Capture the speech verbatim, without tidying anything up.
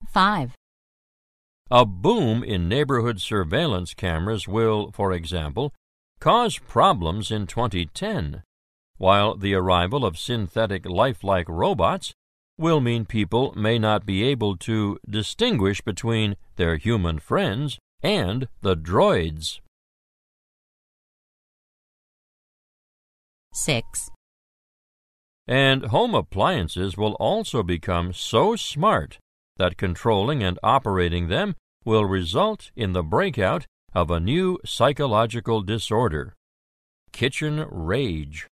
five. A boom in neighborhood surveillance cameras will, for example, cause problems in twenty ten, while the arrival of synthetic lifelike robots will mean people may not be able to distinguish between their human friends and the droids. six. And home appliances will also become so smart that controlling and operating them will result in the breakout of a new psychological disorder, kitchen rage.